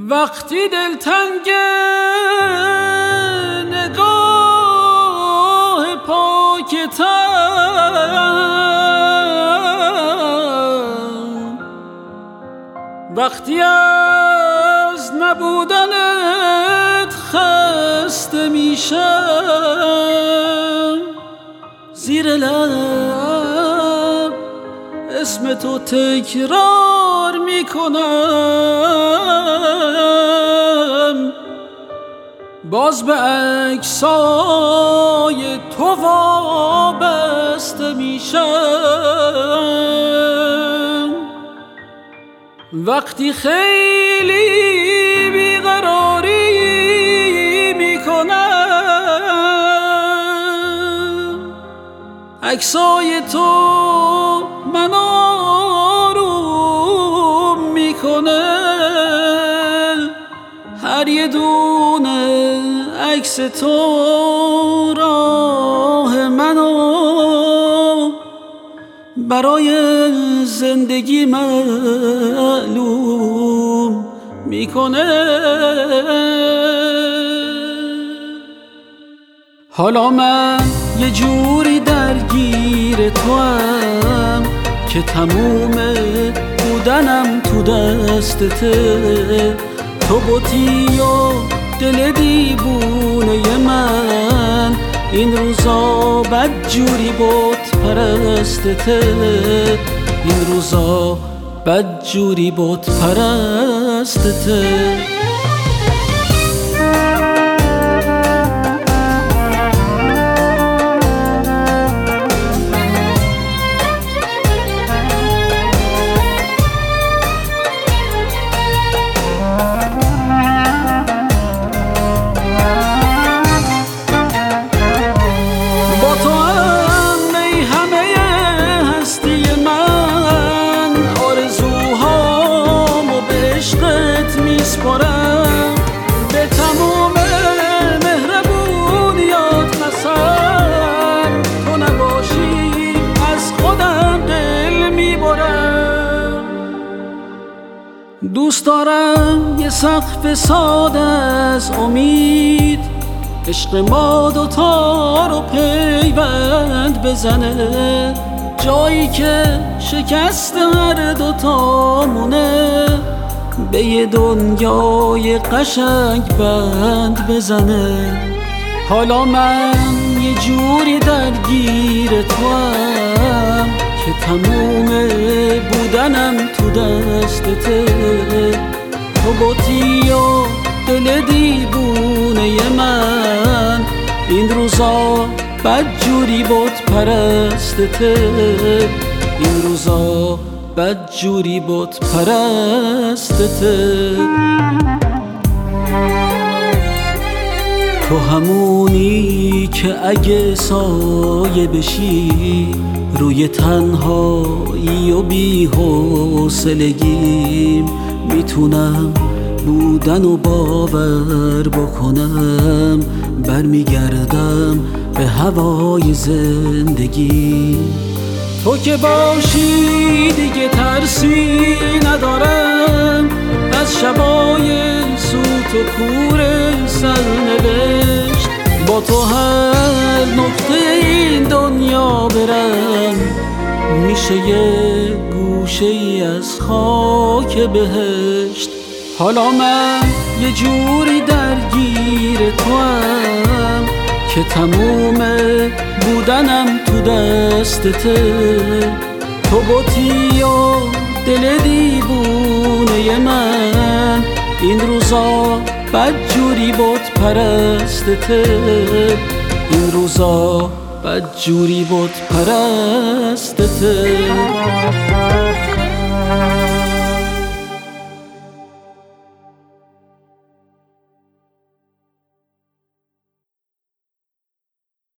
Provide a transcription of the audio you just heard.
وقتی دلتنگ نگاه پاکتم، وقتی از نبودنت خسته میشم، زیر لب اسم تو تکرار میکنم، باز به عکسای تو وابسته میشم. وقتی خیلی بیقراری میکنم، عکسای تو من آروم میکنه. هر یه دونه عکس تو راه منو برای زندگی معلوم میکنه. حالا من یه جوری درگیر توام که تموم بودنم تو دستته. تو بودی و دل دیوونه من، این روزا بدجوری بت پرستته. این روزا بدجوری بت پرستته. به تمام مهربونیات قسم، تو نباشی از خودم دل میبرم. دوست دارم یه سقف ساده از امید، عشق ما دوتا رو پیوند بزنه. جایی که شکست هر دوتامونه به یه دنیای قشنگ بند بزنه. حالا من یه جوری درگیر توام که تموم بودنم تو دستته. تو بودی و دل دیوونه من، این روزا بدجوری بت پرستته. این روزا بدجوری بت پرستته. تو همونی که اگه سایه بشی روی تنهایی و بی‌حوصلگیم، میتونم بودن و باور بکنم. برمیگردم به هوای زندگی. تو که باشی دیگه ترسی ندارم از شبای سوت و کور سرنوشت. با تو هر نقطه این دنیا برم، میشه یه گوشه ای از خاک بهشت. حالا من یه جوری درگیر توام که تموم بودنم تو دستته. تو بودی و دل دیوونه من، این روزا بدجوری بت پرستته. این روزا بدجوری بت پرستته.